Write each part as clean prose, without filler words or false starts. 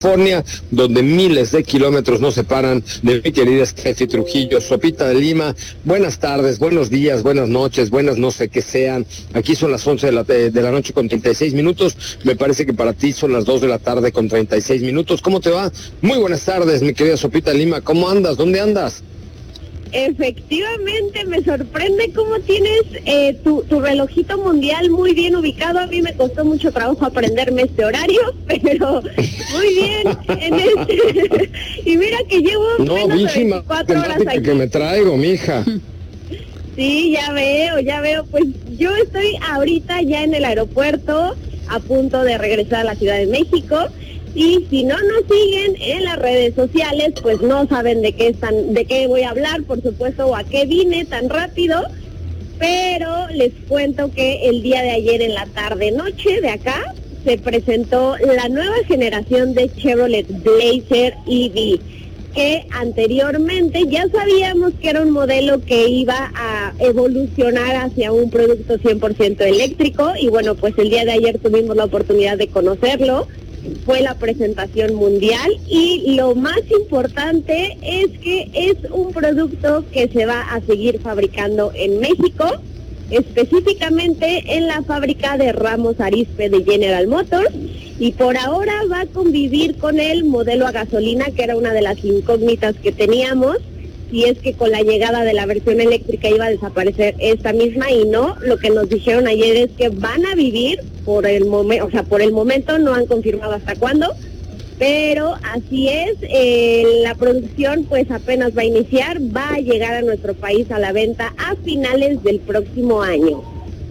California, donde miles de kilómetros nos separan de mi querida Steffi Trujillo. Sopita de Lima, buenas tardes, buenos días, buenas noches, buenas no sé qué sean. Aquí son las 11 de la noche con 36 minutos. Me parece que para ti son las 2 de la tarde con 36 minutos. ¿Cómo te va? Muy buenas tardes, mi querida Sopita de Lima. ¿Cómo andas? ¿Dónde andas? Efectivamente, me sorprende cómo tienes tu relojito mundial muy bien ubicado. A mí me costó mucho trabajo aprenderme este horario, pero muy bien. Y mira que llevo menos de 24 horas aquí. Que me traigo, mija. Sí, ya veo. Pues yo estoy ahorita ya en el aeropuerto, a punto de regresar a la Ciudad de México. Y si no nos siguen en las redes sociales, pues no saben de qué voy a hablar, por supuesto, o a qué vine tan rápido, pero les cuento que el día de ayer en la tarde-noche de acá se presentó la nueva generación de Chevrolet Blazer EV, que anteriormente ya sabíamos que era un modelo que iba a evolucionar hacia un producto 100% eléctrico, y bueno, pues el día de ayer tuvimos la oportunidad de conocerlo. Fue la presentación mundial y lo más importante es que es un producto que se va a seguir fabricando en México, específicamente en la fábrica de Ramos Arizpe de General Motors, y por ahora va a convivir con el modelo a gasolina, que era una de las incógnitas que teníamos, si es que con la llegada de la versión eléctrica iba a desaparecer esta misma, y no. Lo que nos dijeron ayer es que van a vivir por el momento, no han confirmado hasta cuándo, pero así es. La producción pues apenas va a iniciar, va a llegar a nuestro país a la venta a finales del próximo año.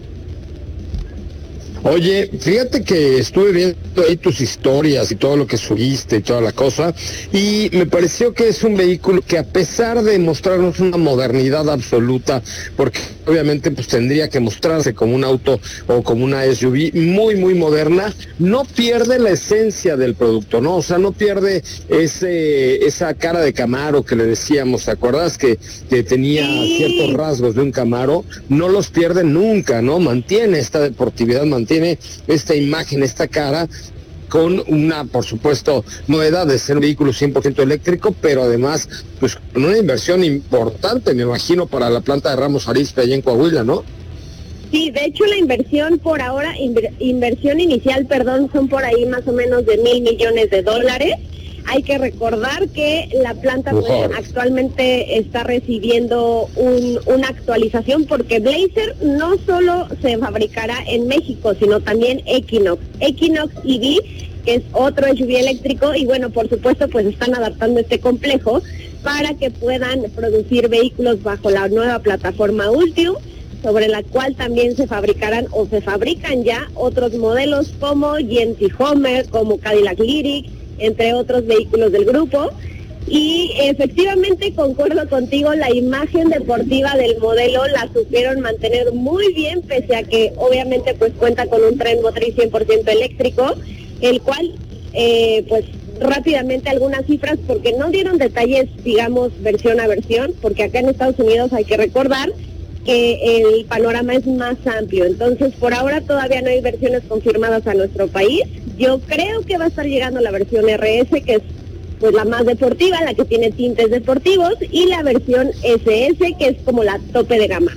Oye, fíjate que estuve viendo ahí tus historias y todo lo que subiste y toda la cosa, y me pareció que es un vehículo que, a pesar de mostrarnos una modernidad absoluta, porque obviamente pues tendría que mostrarse como un auto o como una SUV muy muy moderna, no pierde la esencia del producto, ¿no? O sea, no pierde esa cara de Camaro que le decíamos, ¿te acuerdas? Que tenía ciertos rasgos de un Camaro, no los pierde nunca, ¿no? Mantiene esta deportividad, mantiene esta imagen, esta cara, con una, por supuesto, novedad de ser un vehículo 100% eléctrico, pero además, pues, con una inversión importante, me imagino, para la planta de Ramos Arizpe allá en Coahuila, ¿no? Sí, de hecho la inversión por ahora, inversión inicial, son por ahí más o menos de $1,000 millones. Hay que recordar que la planta pues, actualmente está recibiendo una actualización, porque Blazer no solo se fabricará en México, sino también Equinox EV, que es otro SUV eléctrico, y bueno, por supuesto, pues están adaptando este complejo para que puedan producir vehículos bajo la nueva plataforma Ultium, sobre la cual también se fabricarán o se fabrican ya otros modelos como GMC Hummer, como Cadillac Lyriq, entre otros vehículos del grupo. Y efectivamente concuerdo contigo, la imagen deportiva del modelo la supieron mantener muy bien, pese a que obviamente pues cuenta con un tren motriz 100% eléctrico, el cual pues rápidamente algunas cifras, porque no dieron detalles, digamos, versión a versión, porque acá en Estados Unidos hay que recordar que el panorama es más amplio. Entonces, por ahora todavía no hay versiones confirmadas a nuestro país. Yo creo que va a estar llegando la versión RS, que es pues la más deportiva, la que tiene tintes deportivos, y la versión SS, que es como la tope de gama.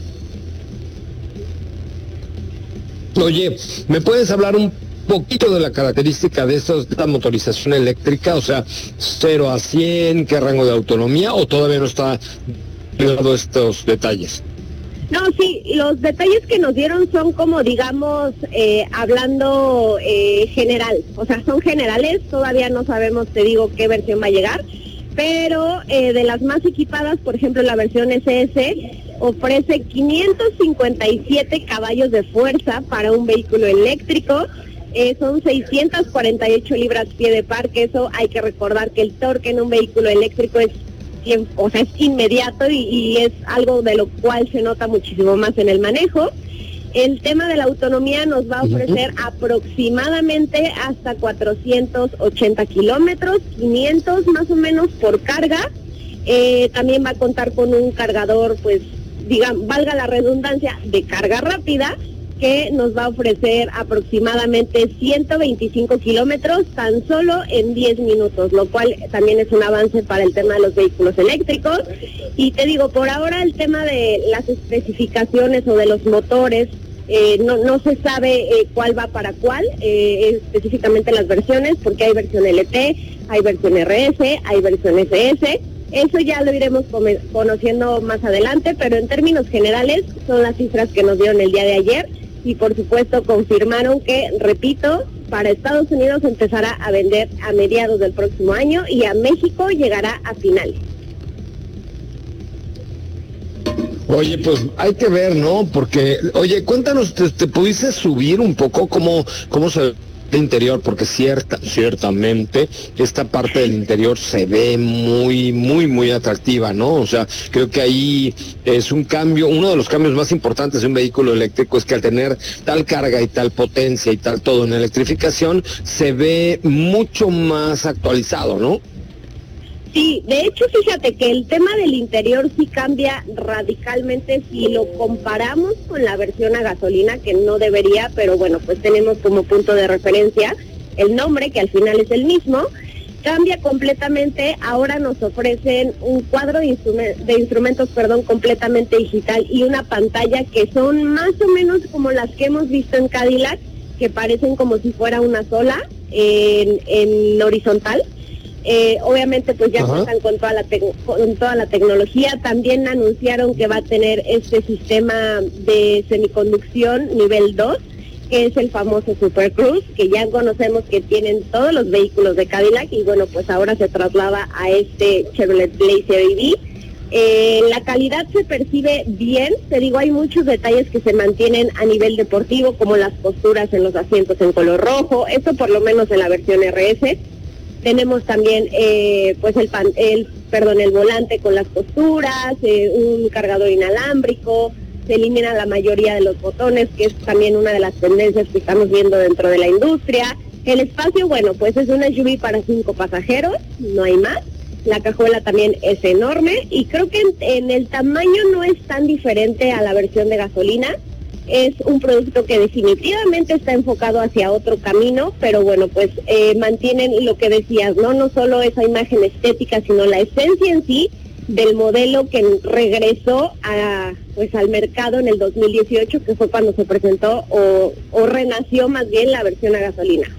Oye, ¿me puedes hablar un poquito de la característica de esta motorización eléctrica? O sea, 0 a 100, ¿qué rango de autonomía, o todavía no está dado estos detalles? No, sí, los detalles que nos dieron son como, digamos, hablando general, o sea, son generales, todavía no sabemos, te digo, qué versión va a llegar, pero de las más equipadas, por ejemplo, la versión SS ofrece 557 caballos de fuerza para un vehículo eléctrico, son 648 libras-pie de par, que eso hay que recordar que el torque en un vehículo eléctrico es inmediato y es algo de lo cual se nota muchísimo más en el manejo. El tema de la autonomía nos va a ofrecer aproximadamente hasta 480 kilómetros, 500 más o menos por carga. También va a contar con un cargador, pues, valga la redundancia, de carga rápida, que nos va a ofrecer aproximadamente 125 kilómetros tan solo en 10 minutos, lo cual también es un avance para el tema de los vehículos eléctricos. Y te digo, por ahora el tema de las especificaciones o de los motores, no se sabe cuál va para cuál, específicamente las versiones, porque hay versión LT, hay versión RS, hay versión SS. Eso ya lo iremos conociendo más adelante, pero en términos generales son las cifras que nos dieron el día de ayer y por supuesto confirmaron que, repito, para Estados Unidos empezará a vender a mediados del próximo año y a México llegará a finales. Oye, pues hay que ver, ¿no? Porque, oye, cuéntanos, ¿te pudiste subir un poco cómo se ve el interior? Porque ciertamente esta parte del interior se ve muy atractiva, ¿no? O sea, creo que ahí es un cambio, uno de los cambios más importantes de un vehículo eléctrico es que al tener tal carga y tal potencia y tal todo en electrificación, se ve mucho más actualizado, ¿no? Sí, de hecho, fíjate que el tema del interior sí cambia radicalmente si lo comparamos con la versión a gasolina, que no debería, pero bueno, pues tenemos como punto de referencia el nombre, que al final es el mismo. Cambia completamente, ahora nos ofrecen un cuadro de instrumentos, completamente digital y una pantalla que son más o menos como las que hemos visto en Cadillac, que parecen como si fuera una sola en horizontal. Obviamente pues ya cuentan con toda la tecnología. También anunciaron que va a tener este sistema de semiconducción nivel 2, que es el famoso Super Cruise, que ya conocemos que tienen todos los vehículos de Cadillac y bueno, pues ahora se traslada a este Chevrolet Blazer EV. La calidad se percibe bien, te digo, hay muchos detalles que se mantienen a nivel deportivo, como las posturas en los asientos en color rojo, esto por lo menos en la versión RS. Tenemos también pues el volante con las posturas, un cargador inalámbrico, se eliminan la mayoría de los botones, que es también una de las tendencias que estamos viendo dentro de la industria. El espacio, bueno, pues es una SUV para 5 pasajeros, no hay más. La cajuela también es enorme y creo que en el tamaño no es tan diferente a la versión de gasolina. Es un producto que definitivamente está enfocado hacia otro camino, pero bueno, pues mantienen lo que decías, no solo esa imagen estética, sino la esencia en sí del modelo que regresó al mercado en el 2018, que fue cuando se presentó o renació más bien la versión a gasolina.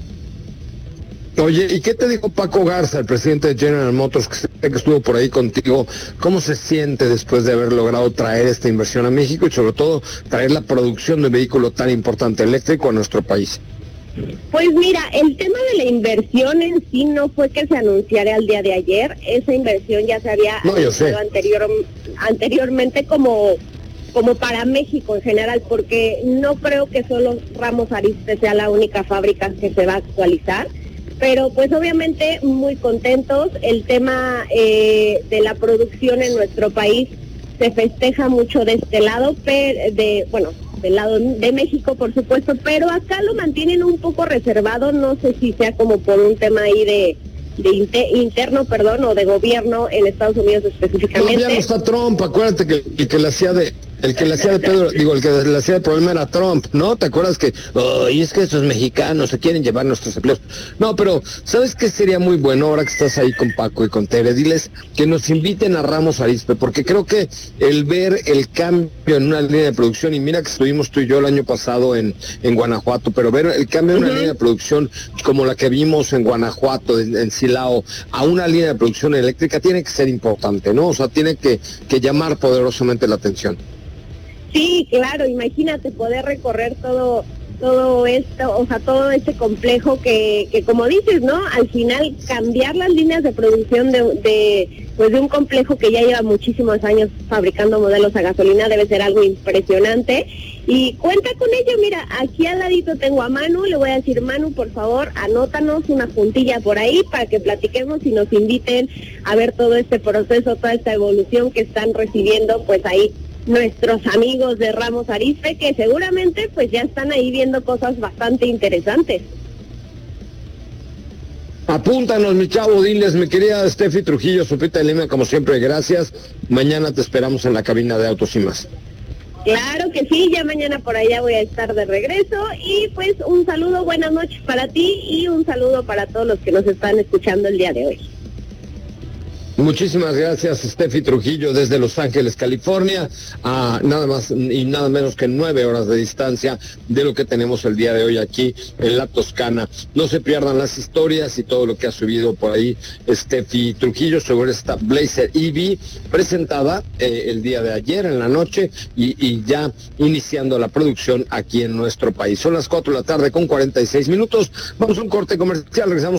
Oye, ¿y qué te dijo Paco Garza, el presidente de General Motors, que estuvo por ahí contigo? ¿Cómo se siente después de haber logrado traer esta inversión a México y sobre todo traer la producción de un vehículo tan importante eléctrico a nuestro país? Pues mira, el tema de la inversión en sí no fue que se anunciara al día de ayer. Esa inversión ya se había anunciado anteriormente como para México en general, porque no creo que solo Ramos Arizpe sea la única fábrica que se va a actualizar. Pero pues obviamente muy contentos. El tema de la producción en nuestro país se festeja mucho de este lado, del lado de México por supuesto, pero acá lo mantienen un poco reservado, no sé si sea como por un tema ahí interno, o de gobierno en Estados Unidos específicamente. No, ya no está Trump, acuérdate que el que le hacía de Pedro, el que le hacía de problema era Trump, ¿no? ¿Te acuerdas que, y es que estos mexicanos se quieren llevar nuestros empleos? No, pero, ¿sabes qué sería muy bueno ahora que estás ahí con Paco y con Tere? Diles que nos inviten a Ramos Arizpe, porque creo que el ver el cambio en una línea de producción, y mira que estuvimos tú y yo el año pasado en Guanajuato, pero ver el cambio en una línea de producción como la que vimos en Guanajuato, en Silao, a una línea de producción eléctrica tiene que ser importante, ¿no? O sea, tiene que llamar poderosamente la atención. Sí, claro, imagínate poder recorrer todo esto, o sea, todo este complejo que como dices, ¿no? Al final cambiar las líneas de producción de un complejo que ya lleva muchísimos años fabricando modelos a gasolina debe ser algo impresionante. Y cuenta con ello, mira, aquí al ladito tengo a Manu, le voy a decir, Manu, por favor, anótanos una puntilla por ahí para que platiquemos y nos inviten a ver todo este proceso, toda esta evolución que están recibiendo, pues ahí nuestros amigos de Ramos Arizpe, que seguramente pues ya están ahí viendo cosas bastante interesantes. Apúntanos, mi chavo, diles, mi querida Steffi Trujillo, Sopita de Lima, como siempre, gracias. Mañana te esperamos en la cabina de Autos y Más. Claro que sí, ya mañana por allá voy a estar de regreso y pues un saludo, buenas noches para ti y un saludo para todos los que nos están escuchando el día de hoy. Muchísimas gracias, Steffi Trujillo, desde Los Ángeles, California, a nada más y nada menos que 9 horas de distancia de lo que tenemos el día de hoy aquí en la Toscana. No se pierdan las historias y todo lo que ha subido por ahí Steffi Trujillo sobre esta Blazer EV, presentada el día de ayer en la noche y ya iniciando la producción aquí en nuestro país. Son las 4 de la tarde con 46 minutos. Vamos a un corte comercial, regresamos.